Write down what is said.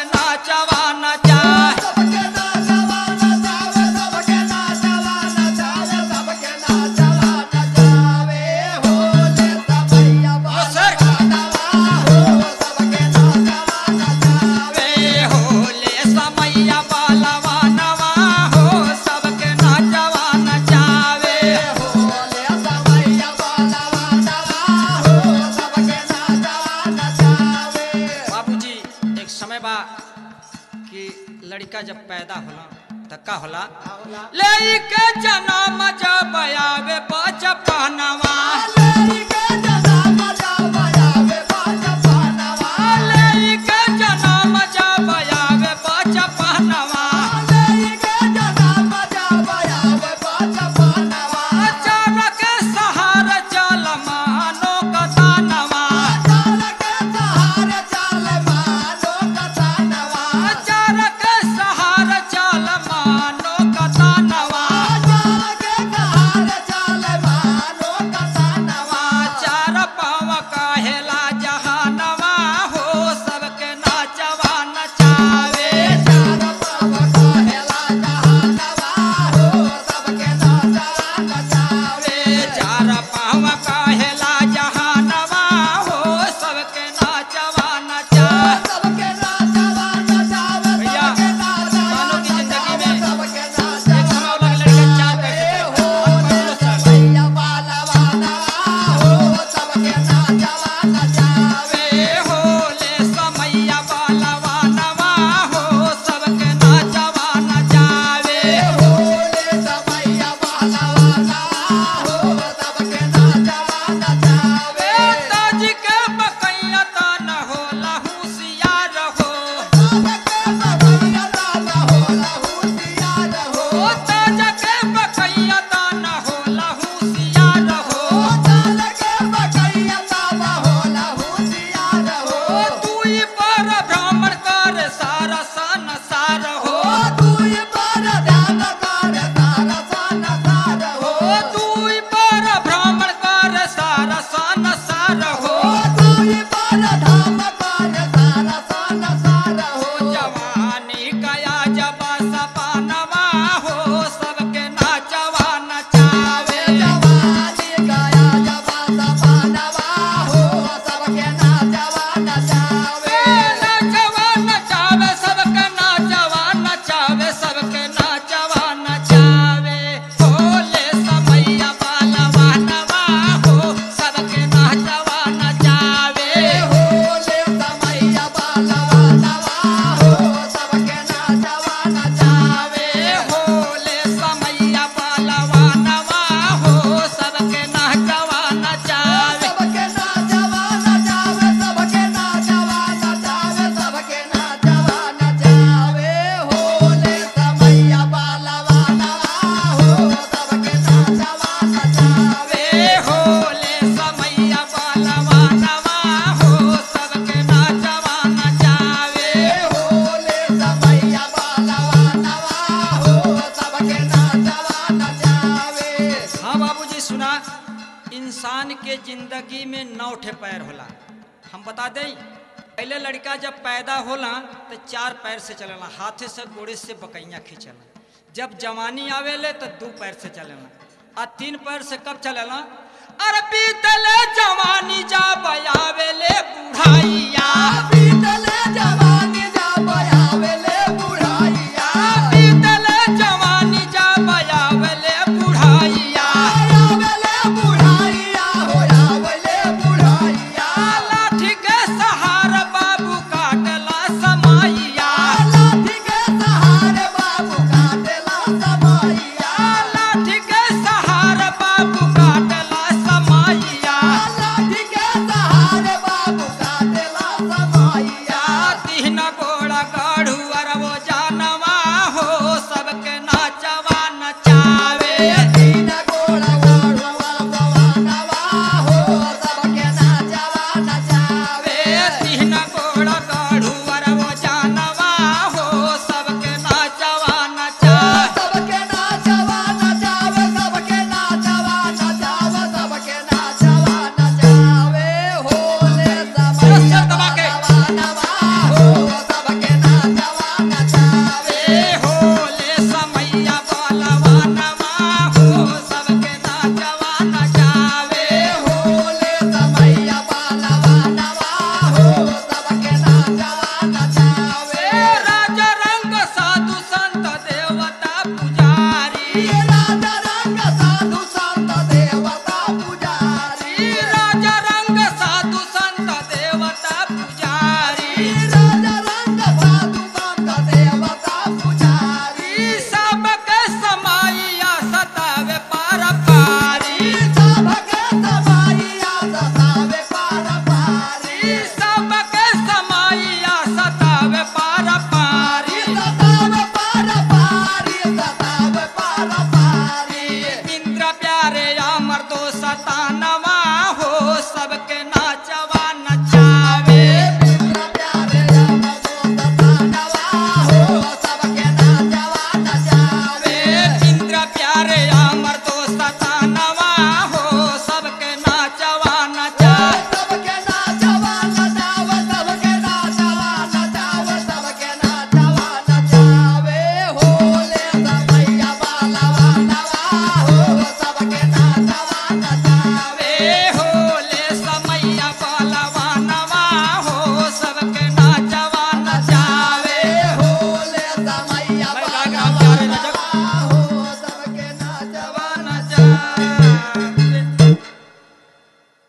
नाचवा नचावे लड़का जब पैदा होला त का होला लइके जन्म जब आवे बचपनवा लइके जन्म जब आवे बचपनवा लइके जन्म जब आवे बचपनवा लइके जन्म जब आवे बचपनवा चार के सहारा चल मानो कतानवा चार के सहारा चल मानो कतानवा चार के सहारा चल मानो कतानवा चार के सहारा चल मानो कतानवा चार पाँव काहेला जहानवा हो सबके नाचवा नचावे चार पाँव काहेला जहानवा हो सबके नाचवा नचावे चार पाँव काहेला जहानवा हो सबके नाचवा नचावे सबके नाचवा नचावे भैया मानो की जिंदगी में एक समय वाला लड़का चार पैसे हो भैया बालवाना हो सबके नाचवा नचावे हो ले समैया बालवानवा हो सबके नाचवा नचावे हो ले समैया बालवाना हो सबके नाचवा नचावे ताज के बकैया तान होला होशियार हो ताज के बकैया तान होला होशियार हो ताज के बकैया तान होला होशियार हो ताज के बकैया तान होला होशियार हो दुई पर भ्रमण कर सारा संसार हो दुई पर ध्यान कर सारा संसार हो दुई पर भ्रमण कर सारा संसार हो दुई पर धाम कर सारा संसार हो जवानी कया जब सपनवा हो सबके नाचवा नचावे जवानी कया जब सपनवा हो सबके नाचवा नचावे नाचवा नचावे सबके नाचवा नचावे सबके नाचवा नचावे हो ले समैया बालवानवा हो सबके नाचवा नचावे हो ले समैया बालवानवा हो सबके नाचवा नचावे हो ले समैया बालवानवा हो सबके नाचवा नचावे सबके नाचवा नचावे सबके नाचवा नचावे सबके नाचवा नचावे हो ले समैया बालवानवा हो सबके नाचवा नचावे हो ले समैया बालवानवा हो सबके नाचवा नचावे हो ले समैया बालवानवा हो सबके नाचवा नचावे। हाँ बाबूजी सुना इंसान के जिंदगी में 9 ठे पैर होला। हम बता दें पहले लड़का जब पैदा होला तो 4 पैर से चलेला हाथे से गोड़े से बकैया खींचला जब जवानी आवेले तो 2 पैर से चलेला आ 3 पैर से कब चलेला अरे बीतले जवानी जब आवेले बुढ़ाइया बीतले जवानी जब आवेले बुढ़ाइया बीतले जवानी जब आवेले बुढ़ाइया आवेले बुढ़ाइया हो आवेले बुढ़ाइया लाठी के सहारा बाबू काटला समाइया लाठी के सहारा बाबू काटला समाइया लाठी के सहारा बाबू काटला समाइया लाठी के सहारा बाबू काटला समाइया तीन गोड़ा गाढ़ू अर वो जानवा हो सबके नाचवा नचावे तीन गोड़ा गाढ़ू अर वो जानवा हो सबके नाचवा नचावे तीन गोड़ा गाढ़ू अर वो जानवा हो सबके नाचवा नचावे सबके नाचवा नचावे सबके नाचवा नचावे सबके नाचवा नचावे हो ले समैया बालवानवा हो सबके नाचवा प्यारे नजर